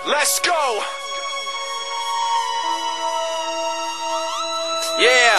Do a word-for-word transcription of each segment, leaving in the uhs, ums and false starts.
Let's go. Yeah.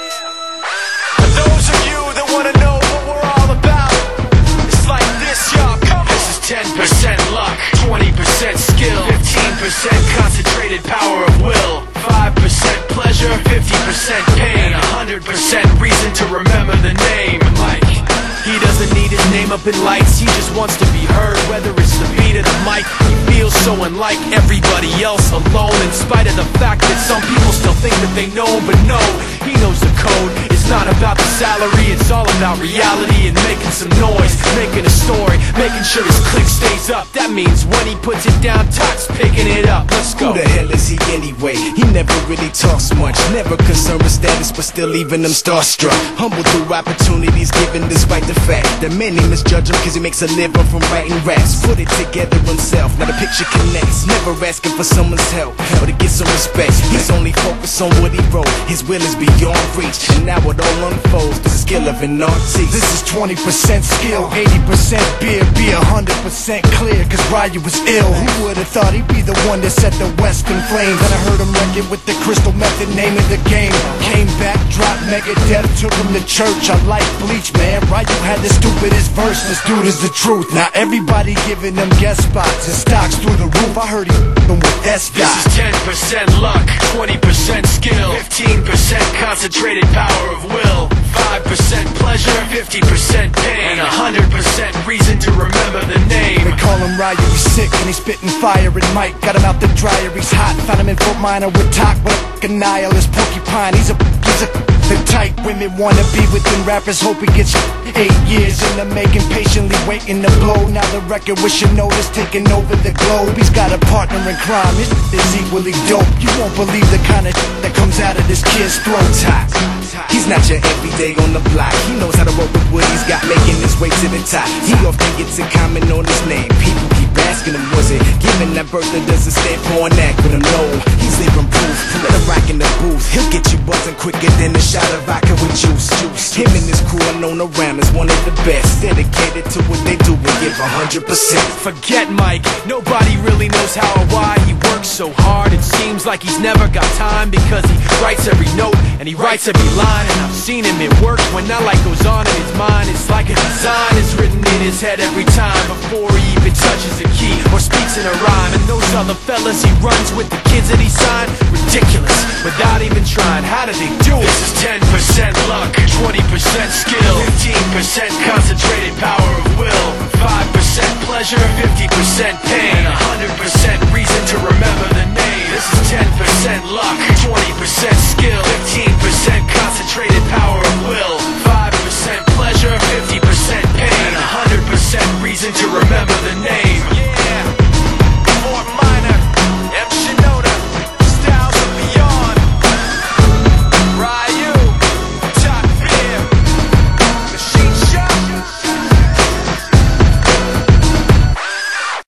For those of you that wanna know what we're all about, it's like this, y'all. Come on. This is ten percent luck, twenty percent skill, fifteen percent concentrated power of will, five percent pleasure, fifty percent pain, and one hundred percent reason to remember the name Mike. He doesn't need his name up in lights, he just wants to be heard. Whether it's the beat of the mic, he feels so unlike everybody else, alone. In spite of the fact that some people still think that they know him, but no, he knows the code. It's not about the salary, it's all about reality and making some noise, making a story, making sure his click stays up. That means when he puts it down, Toc's picking it up. Let's go. Who the hell is he anyway? He never really talks much, never concerned with status, but still leaving them starstruck. Humble through opportunities given despite the fact that many misjudge him cause he makes a living from writing raps. Put it together himself, now the picture connects. Never asking for someone's help or to get some respect. He's only focused on what he wrote. His will is beyond reach, and now it all unfolds through the skill of an artist. This is twenty percent skill, eighty percent beer, be one hundred percent clear, cause Ryu was ill. Who would've thought he'd be the one that set the West in flames? Then I heard him wreck it with the Crystal Method, name of the game. Came back, dropped Megadeth, took him to church. I like Bleach, man. Ryu had the stupidest verse, this dude is the truth. Now everybody giving them guest spots and stocks through the roof. I heard he f***ing with S. This is ten percent luck, twenty percent skill, fifteen percent concentrated power of will, five percent pleasure, fifty percent pain, and one hundred percent reason to remember the name. They call him Ryu, he's sick and he's spitting fire. And Mike got him out the dryer, he's hot. Found him in Fort Minor with Toc, with a f***ing nihilist porcupine. He's a, he's a the type women wanna be within rappers, hope he gets eight years in the making, patiently waiting to blow. Now the record with your notice taking over the globe. He's got a partner in crime, his is equally dope. You won't believe the kind of that comes out of this kid's throat. Toc, he's not your everyday on the block. He knows how to work with what he's got, making his way to the top. He often gets a comment on his name. People keep asking him, was it given that birth that doesn't stand for an act? But no, he's living proof. Let him rock in the booth, he'll get you buzzing quicker than a shot of vodka with juice. Juice. Him and his crew are known around as one of the best, dedicated to what they do and give one hundred percent. Forget Mike, nobody really knows how or why he works so hard. It seems like he's never got time because he writes every note and he writes every line. And I've seen him, it works when that light goes on in his mind. It's like a design is written in his head every time before he even touches a key or speaks in a rhyme. And those other fellas he runs with, the kids that he signed, ridiculous, without even trying. How do they do it? This is ten percent luck, twenty percent skill, fifteen percent concentrated power of will, five percent pleasure, fifty percent pain, and one hundred percent reason to remember the name. This is ten percent luck, twenty percent skill, fifteen percent concentrated power of will,